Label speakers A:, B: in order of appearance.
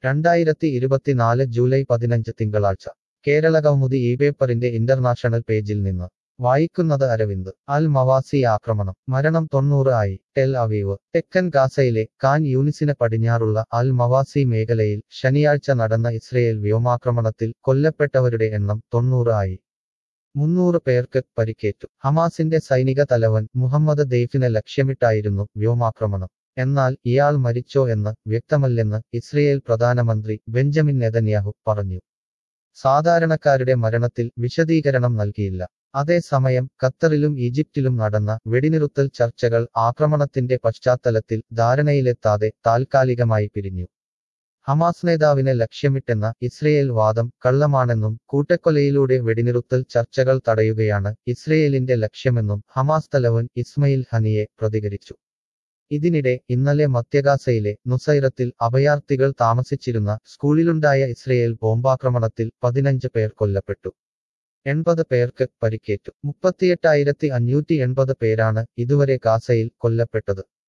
A: 2024 July 15 തിങ്കളാഴ്ച കേരള കൗമുദി ഈ പേപ്പറിന്റെ ഇന്റർനാഷണൽ പേജിൽ നിന്ന് വായിക്കുന്നത് അരവിന്ദ്. അൽ മവാസി ആക്രമണം, മരണം 90 ആയി. Tel Aviv. തെക്കൻ ഗാസയിലെ ഖാൻ യൂനിസിന് പടിഞ്ഞാറുള്ള അൽ മവാസി മേഖലയിൽ ശനിയാഴ്ച നടന്ന ഇസ്രയേൽ വ്യോമാക്രമണത്തിൽ കൊല്ലപ്പെട്ടവരുടെ എണ്ണം 90 ആയി. 300 പേർക്ക് പരിക്കേറ്റു. ഹമാസിന്റെ സൈനിക തലവൻ മുഹമ്മദ് ദെയ്ഫിനെ ലക്ഷ്യമിട്ടായിരുന്നു വ്യോമാക്രമണം. എന്നാൽ ഇയാൾ മരിച്ചോ എന്ന് വ്യക്തമല്ലെന്ന് ഇസ്രയേൽ പ്രധാനമന്ത്രി ബെഞ്ചമിൻ നെതന്യാഹു പറഞ്ഞു. സാധാരണക്കാരുടെ മരണത്തിൽ വിശദീകരണം നൽകിയില്ല. അതേസമയം ഖത്തറിലും ഈജിപ്തിലും നടന്ന വെടിനിറുത്തൽ ചർച്ചകൾ ആക്രമണത്തിന്റെ പശ്ചാത്തലത്തിൽ ധാരണയിലെത്താതെ താൽക്കാലികമായി പിരിഞ്ഞു. ഹമാസ് നേതാവിനെ ലക്ഷ്യമിട്ടെന്ന ഇസ്രയേൽ വാദം കള്ളമാണെന്നും കൂട്ടക്കൊലയിലൂടെ വെടിനിറുത്തൽ ചർച്ചകൾ തടയുകയാണ് ഇസ്രയേലിന്റെ ലക്ഷ്യമെന്നും ഹമാസ് തലവൻ ഇസ്മയിൽ ഹനിയെ പ്രതികരിച്ചു. ഇതിനിടെ ഇന്നലെ മധ്യഗാസയിലെ നുസൈറത്തിൽ അഭയാർത്ഥികൾ താമസിച്ചിരുന്ന സ്കൂളിലുണ്ടായ ഇസ്രയേൽ ബോംബാക്രമണത്തിൽ 15 പേർ കൊല്ലപ്പെട്ടു. 80 പേർക്ക് പരിക്കേറ്റു. 38,580 പേരാണ് ഇതുവരെ ഗാസയിൽ കൊല്ലപ്പെട്ടത്.